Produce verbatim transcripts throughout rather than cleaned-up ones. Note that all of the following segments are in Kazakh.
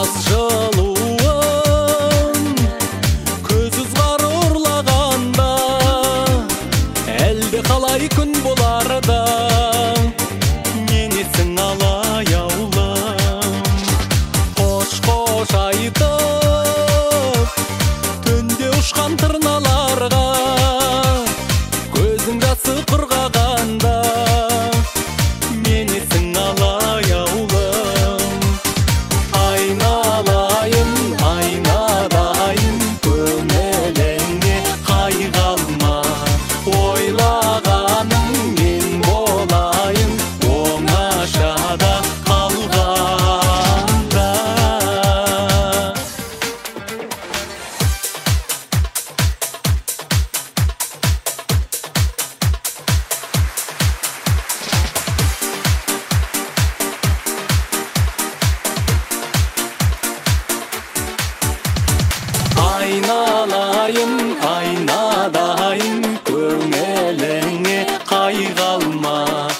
жаз жылуын көзүз кар ұрлаганда әлде қалай күн боларда менесің алай аулым қош қош айтып түнде ұшқан тырналарға көзің жасы құрғағанда менесің алай аулым айналайын айналайын көңіліңе қайғалма ойлағаның мен болайын оңашада қалғанда айналайын айналайын көңіліңе қайғалма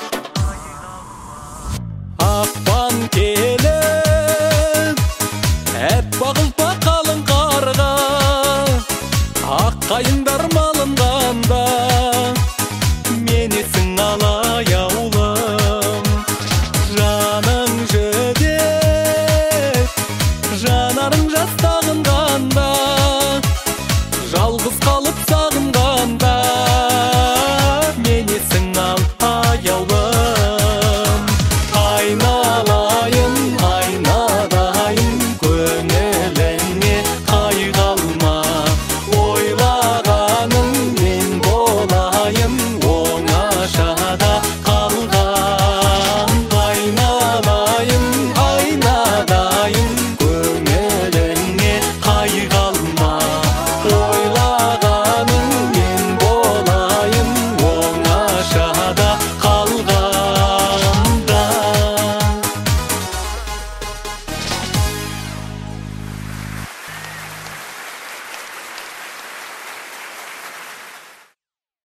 ақпан келіп әппақ ұлпа қалың қарға аққайың